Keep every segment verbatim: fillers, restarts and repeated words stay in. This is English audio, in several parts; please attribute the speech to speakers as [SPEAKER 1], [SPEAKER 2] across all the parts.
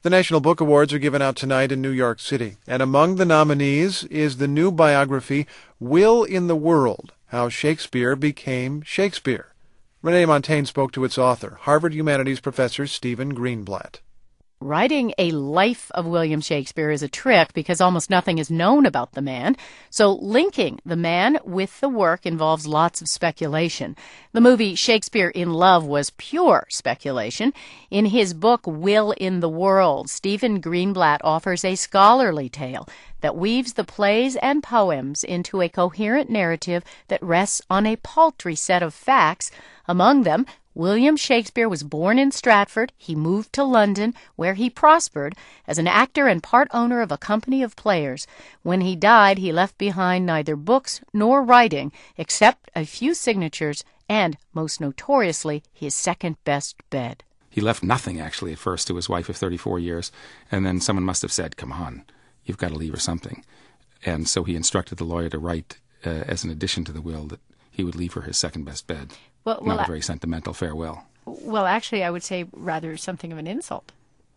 [SPEAKER 1] The National Book Awards are given out tonight in New York City, and among the nominees is the new biography, Will in the World, How Shakespeare Became Shakespeare. Renee Montaigne spoke to its author, Harvard Humanities professor Stephen Greenblatt.
[SPEAKER 2] Writing a life of William Shakespeare is a trick because almost nothing is known about the man. So linking the man with the work involves lots of speculation. The movie Shakespeare in Love was pure speculation. In his book, Will in the World, Stephen Greenblatt offers a scholarly tale that weaves the plays and poems into a coherent narrative that rests on a paltry set of facts. Among them, William Shakespeare was born in Stratford. He moved to London, where he prospered as an actor and part owner of a company of players. When he died, he left behind neither books nor writing, except a few signatures and, most notoriously, his second-best bed.
[SPEAKER 3] He left nothing, actually, at first to his wife of thirty-four years, and then someone must have said, come on, you've got to leave her something. And so he instructed the lawyer to write, uh, as an addition to the will, that he would leave her his second-best bed.
[SPEAKER 2] Well, well,
[SPEAKER 3] Not a very sentimental farewell.
[SPEAKER 2] Well, actually, I would say rather something of an insult.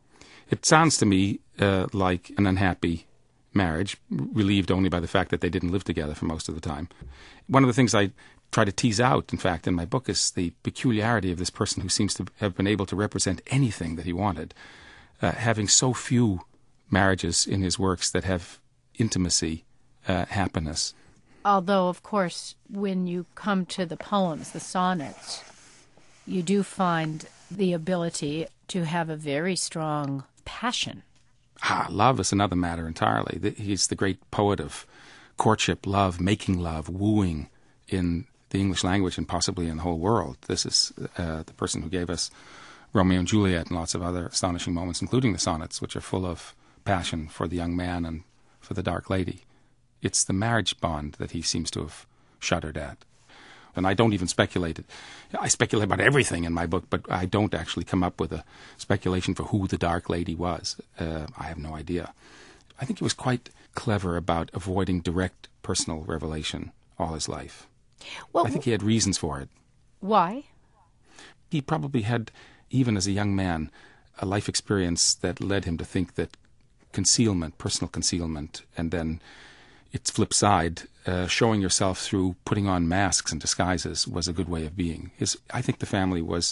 [SPEAKER 3] It sounds to me uh, like an unhappy marriage, relieved only by the fact that they didn't live together for most of the time. One of the things I try to tease out, in fact, in my book is the peculiarity of this person who seems to have been able to represent anything that he wanted, uh, having so few marriages in his works that have intimacy, uh, happiness.
[SPEAKER 2] Although, of course, when you come to the poems, the sonnets, you do find the ability to have a very strong passion.
[SPEAKER 3] Ah, love is another matter entirely. He's the great poet of courtship, love, making love, wooing in the English language and possibly in the whole world. This is uh, the person who gave us Romeo and Juliet and lots of other astonishing moments, including the sonnets, which are full of passion for the young man and for the dark lady. It's the marriage bond that he seems to have shuddered at. And I don't even speculate. I speculate about everything in my book, but I don't actually come up with a speculation for who the dark lady was. Uh, I have no idea. I think he was quite clever about avoiding direct personal revelation all his life. Well, I think he had reasons for it.
[SPEAKER 2] Why?
[SPEAKER 3] He probably had, even as a young man, a life experience that led him to think that concealment, personal concealment, and then its flip side, uh, showing yourself through putting on masks and disguises was a good way of being. His, I think the family was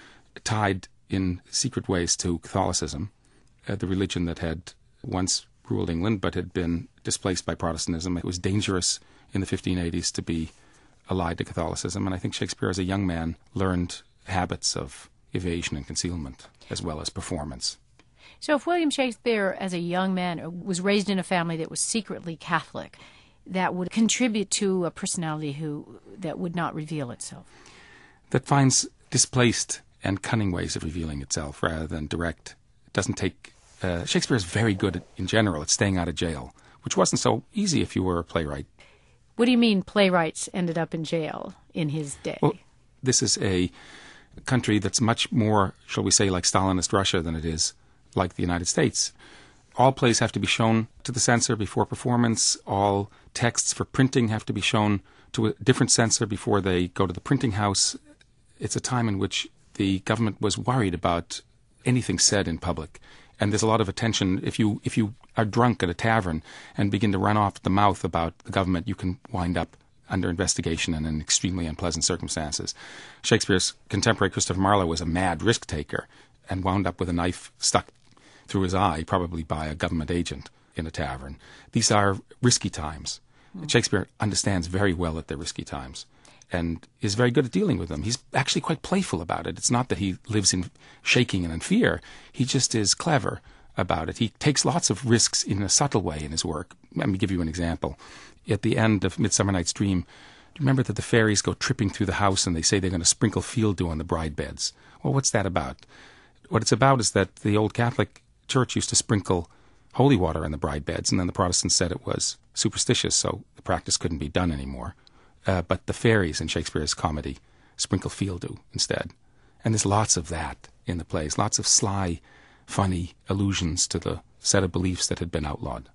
[SPEAKER 3] tied in secret ways to Catholicism, uh, the religion that had once ruled England but had been displaced by Protestantism. It was dangerous in the fifteen eighties to be allied to Catholicism, and I think Shakespeare as a young man learned habits of evasion and concealment as well as performance.
[SPEAKER 2] So if William Shakespeare, as a young man, was raised in a family that was secretly Catholic, that would contribute to a personality who that would not reveal itself.
[SPEAKER 3] That finds displaced and cunning ways of revealing itself rather than direct. It doesn't take... Uh, Shakespeare is very good, at, in general, at staying out of jail, which wasn't so easy if you were a playwright.
[SPEAKER 2] What do you mean playwrights ended up in jail in his day?
[SPEAKER 3] Well, this is a country that's much more, shall we say, like Stalinist Russia than it is like the United States. All plays have to be shown to the censor before performance. All texts for printing have to be shown to a different censor before they go to the printing house. It's a time in which the government was worried about anything said in public. And there's a lot of attention. If you if you are drunk at a tavern and begin to run off the mouth about the government, you can wind up under investigation and in extremely unpleasant circumstances. Shakespeare's contemporary Christopher Marlowe was a mad risk-taker and wound up with a knife stuck through his eye, probably by a government agent in a tavern. These are risky times. Mm. Shakespeare understands very well that they're risky times and is very good at dealing with them. He's actually quite playful about it. It's not that he lives in shaking and in fear. He just is clever about it. He takes lots of risks in a subtle way in his work. Let me give you an example. At the end of Midsummer Night's Dream, do you remember that the fairies go tripping through the house and they say they're going to sprinkle field dew on the bride beds? Well, what's that about? What it's about is that the old Catholic Church used to sprinkle holy water on the bride beds, and then the Protestants said it was superstitious, so the practice couldn't be done anymore. Uh, but the fairies in Shakespeare's comedy sprinkle field dew instead. And there's lots of that in the plays, lots of sly, funny allusions to the set of beliefs that had been outlawed.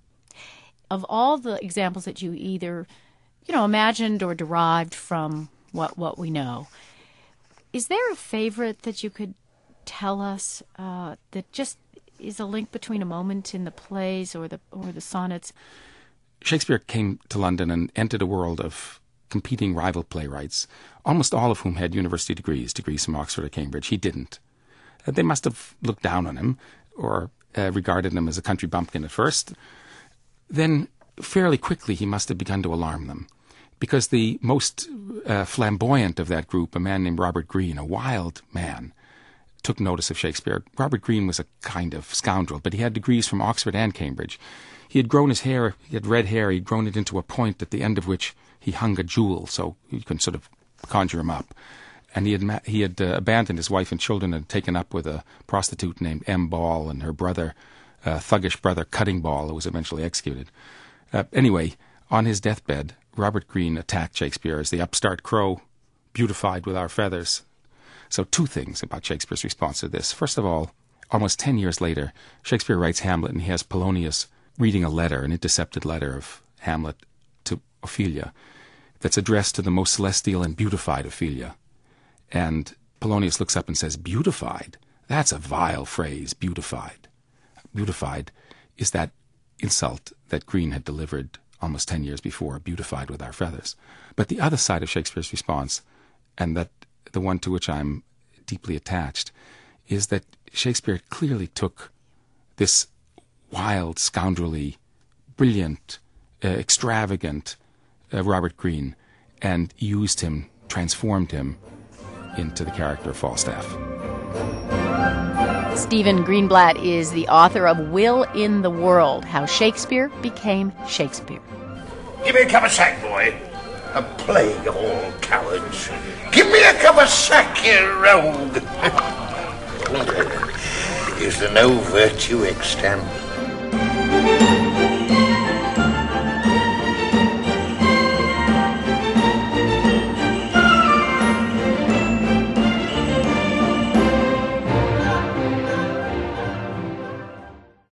[SPEAKER 2] Of all the examples that you either, you know, imagined or derived from what, what we know, is there a favorite that you could tell us uh, that just is a link between a moment in the plays or the or the sonnets.
[SPEAKER 3] Shakespeare came to London and entered a world of competing rival playwrights, almost all of whom had university degrees, degrees from Oxford or Cambridge. He didn't. Uh, they must have looked down on him or uh, regarded him as a country bumpkin at first. Then, fairly quickly, he must have begun to alarm them, because the most uh, flamboyant of that group, a man named Robert Greene, a wild man, took notice of Shakespeare. Robert Greene was a kind of scoundrel, but he had degrees from Oxford and Cambridge. He had grown his hair, he had red hair, he'd grown it into a point at the end of which he hung a jewel, so you can sort of conjure him up. And he had ma- he had uh, abandoned his wife and children and taken up with a prostitute named M. Ball and her brother, uh, thuggish brother Cutting Ball, who was eventually executed. Uh, anyway, on his deathbed, Robert Greene attacked Shakespeare as the upstart crow, beautified with our feathers. So two things about Shakespeare's response to this. First of all, almost ten years later, Shakespeare writes Hamlet, and he has Polonius reading a letter, an intercepted letter of Hamlet to Ophelia, that's addressed to the most celestial and beautified Ophelia. And Polonius looks up and says, beautified? That's a vile phrase, beautified. Beautified is that insult that Greene had delivered almost ten years before, beautified with our feathers. But the other side of Shakespeare's response, and that the one to which I'm deeply attached, is that Shakespeare clearly took this wild, scoundrelly, brilliant, uh, extravagant uh, Robert Greene and used him, transformed him into the character of Falstaff.
[SPEAKER 2] Stephen Greenblatt is the author of Will in the World, How Shakespeare Became Shakespeare.
[SPEAKER 4] Give me a cup of sack, boy. A plague of all cowards. Give me a cup of sack, you rogue. Is there no virtue extant?